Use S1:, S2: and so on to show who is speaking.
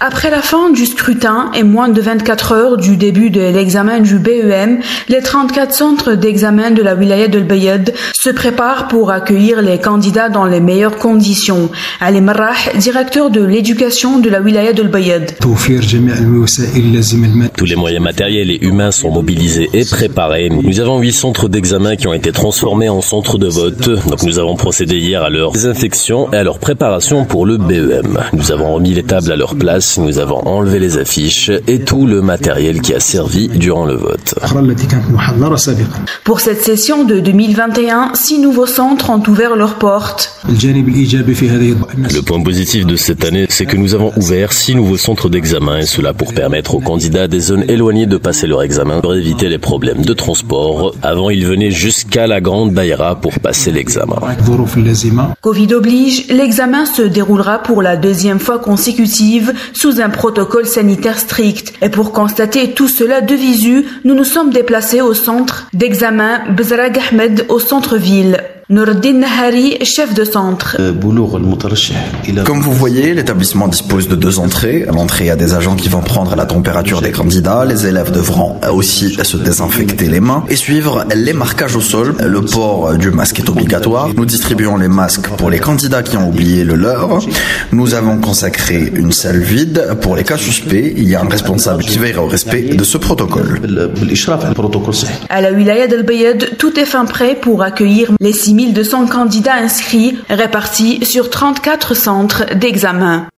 S1: Après la fin du scrutin et moins de 24 heures du début de l'examen du BEM, les 34 centres d'examen de la wilaya d'Al Bayad se préparent pour accueillir les candidats dans les meilleures conditions. Ali Marrah, directeur de l'éducation de la wilaya d'Al Bayad.
S2: Tous les moyens matériels et humains sont mobilisés et préparés. Nous avons 8 centres d'examen qui ont été transformés en centres de vote. Donc nous avons procédé hier à leur désinfection et à leur préparation pour le BEM. Nous avons remis les tables à leur place, nous avons enlevé les affiches et tout le matériel qui a servi durant le vote.
S1: Pour cette session de 2021, 6 nouveaux centres ont ouvert leurs portes.
S2: Le point positif de cette année, c'est que nous avons ouvert 6 nouveaux centres d'examen et cela pour permettre aux candidats des zones éloignées de passer leur examen pour éviter les problèmes de transport. Avant, ils venaient jusqu'à la grande daïra pour passer l'examen.
S1: Covid oblige, l'examen se déroulera pour la 2e fois consécutive sous un protocole sanitaire strict. Et pour constater tout cela de visu, nous nous sommes déplacés au centre d'examen Bezrag Ahmed au centre-ville. Noureddin Nahari, chef de centre.
S3: Comme vous voyez, l'établissement dispose de 2 entrées. À l'entrée, il y a des agents qui vont prendre la température des candidats. Les élèves devront aussi se désinfecter les mains et suivre les marquages au sol. Le port du masque est obligatoire. Nous distribuons les masques pour les candidats qui ont oublié le leur. Nous avons consacré une salle vide. Pour les cas suspects, il y a un responsable qui veillera au respect de ce protocole.
S1: À la wilaya d'Al Bayad, tout est fin prêt pour accueillir les 6200 candidats inscrits répartis sur 34 centres d'examen.